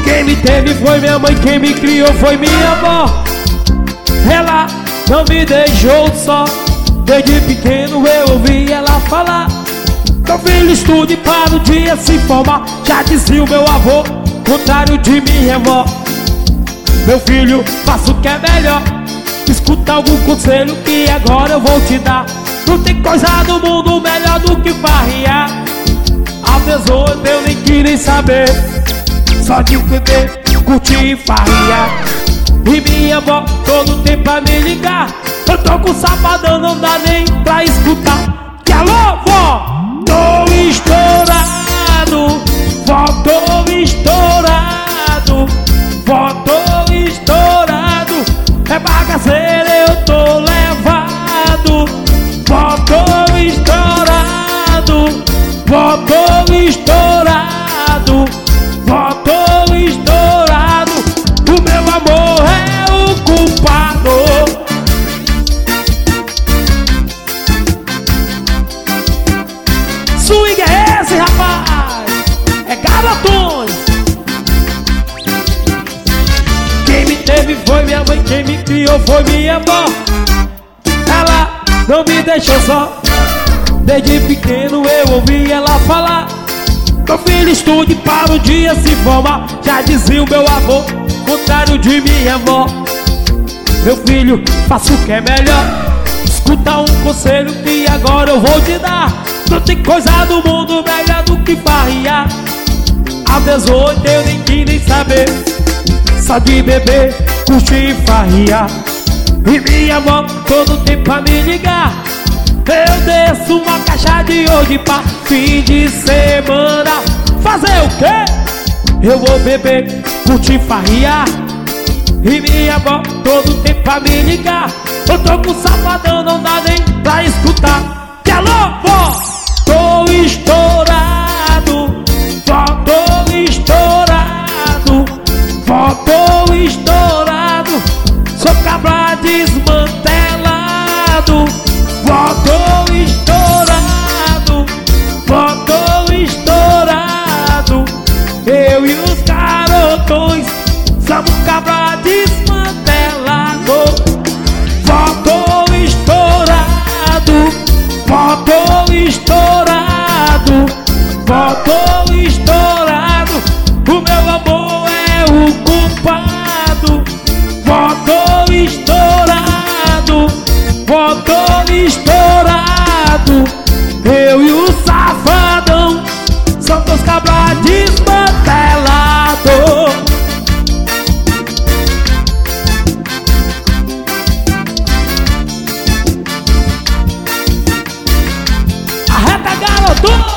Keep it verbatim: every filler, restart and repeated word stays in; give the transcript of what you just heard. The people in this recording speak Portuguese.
Quem me teve foi minha mãe, quem me criou foi minha avó. Ela não me deixou só. Desde pequeno eu ouvi ela falar: meu filho, estude para um dia se formar. Já dizia o meu avô, contrário de minha avó. Meu filho, faça o que é melhor. Escuta algum conselho que agora eu vou te dar. Não tem coisa no mundo melhor do que farrear. Aos dezoito eu nem queria saber, só de beber, curtir e farrear. E minha avó todo tempo pra me ligar. Eu tô com safadão, não dá nem pra escutar. Que alô, vó? Tô estourado, vó, tô estourado, vó, tô estourado. É bagaceira, eu tô levado. Vó, tô estourado, vó, tô estourado, vó, tô estourado. O meu amor é o culpado. Swing é esse, rapaz? É garotões. Quem me teve foi minha mãe, quem me criou foi minha avó. Ela não me deixou só. Desde pequeno eu ouvi ela falar: meu filho, estude para um dia se formar. Já dizia o meu avô, contrário de minha avó. Meu filho, faça o que é melhor. Escuta um conselho que agora eu vou te dar. Não tem coisa do mundo melhor do que farrear. Aos dezoito eu nem quis nem saber, só de beber, curtir e farrear. E minha avó todo tempo pra me ligar. Eu desço uma caixa de hoje pra fim de semana. Fazer o quê? Eu vou beber, curtir e farrear. E minha avó todo tempo pra me ligar. Eu tô com safadão, não dá nem pra escutar. Que alô, vó? Tô estourado, vó, tô estourado, vó, tô estourado. Sou cabra desmantelado. Vó, tô estourado, vó, tô estourado. Eu e os garotões somos cabra desmantelado. Vó, tô estourado, vó, tô estourado, vó, tô estourado. O meu amor é o culpado. Vó, tô estourado, vó, tô estourado. Eu e o safadão somos os cabra desmantelado. Arreta, garoto!